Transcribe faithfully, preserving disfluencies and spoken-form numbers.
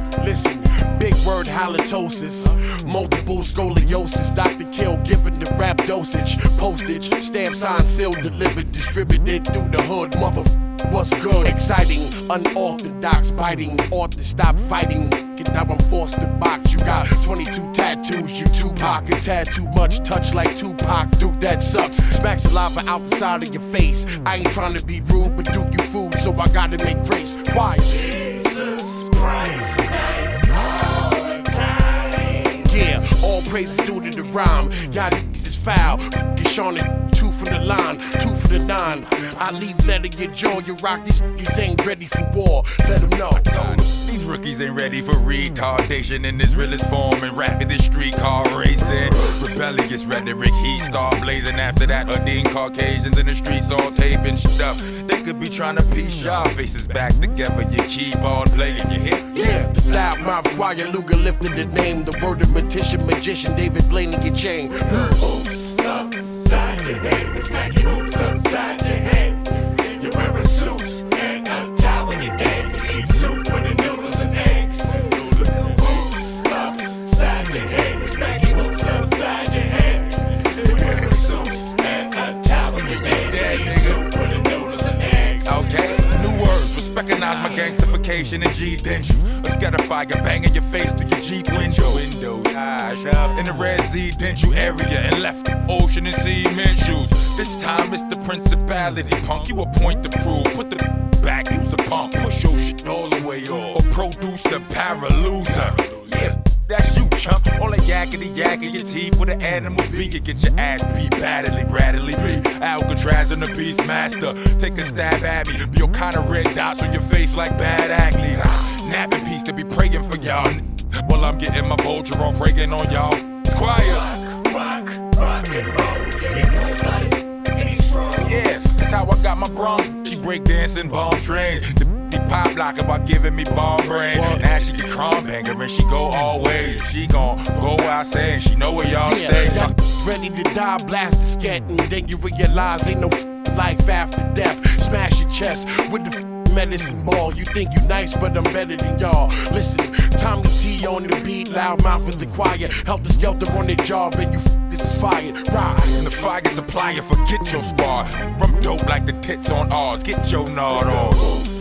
Listen, big word halitosis, multiple scoliosis. Doctor Kill giving the rap dosage. Postage, stamp sign, sealed, delivered, distributed through the hood. Mother, what's good? Exciting, unorthodox, biting. Ought to stop fighting. Now I'm forced to box. You got twenty-two tattoos, you Tupac. And tattoo much, touch like Tupac. Duke, that sucks. Smack saliva out the side of your face. I ain't trying to be rude, but Duke, you food, so I gotta make grace. Quiet. Jesus Christ, nice all the time. Yeah, all praises due to the rhyme. Y'all niggas is foul. F***ing Sean and two from the line, two for the nine. I leave letter your jaw. You rock these niggas ain't ready for war. Let them know. These rookies ain't ready for retardation in this realest form and rapping this streetcar racing. Rebellious rhetoric, heat start blazing. After that, Udine Caucasians in the streets all taping shit up. They could be trying to piece y'all faces back together. You keep on playing, you hear? Yeah, the loud mouth choir, Luger lifted the name. The word of magician, magician, David Blaine in your chain. Oops upside your head, it's making oops upside your head. You're wearing suits and a tie when you're dead. You eat soup with the noodles and eggs. Oops upside your head, it's making oops upside your head. You're wearing suits and a tie when you're dead. You eat soup with the noodles and eggs. Okay, new words, recognize my gangstification and G-dentures. A scatter fire banging your face through your Jeep window. Windows, eyes up in the red Z-dental area and left the ocean and cement shoes. This time it's the principality, punk. You a point to prove. Put the back, use a pump. Push your shit all the way off. Or produce a para-loser. Yeah, that's you, chump. All that yakety yak in your teeth with the animals be. You get your ass beat badly, gradually be. Alcatraz and the Beastmaster. Take a stab at me. Be all kind of red dots on your face like bad acne. Napping piece to be praying for y'all. While I'm getting my vulture on, praying on y'all. It's quiet. Rock, rock, rock and roll. You get both sides and he's strong. Yeah, that's how I got my bronze. She break dancing bomb trains. The pop locker by giving me ball brain. Now she get crumb banger and she go all ways. She gon' go out saying she know where y'all Yeah, stay. y'all ready to die, blast the scat, and then you realize ain't no life after death. Smash your chest with the medicine ball. You think you nice, but I'm better than y'all. Listen, Tommy T on the beat, loud mouth is the choir. Helter Skelter on the job, and you this is fired. Ride. And the fire supplier, forget your squad. I'm dope like the tits on ours. Get your nod on.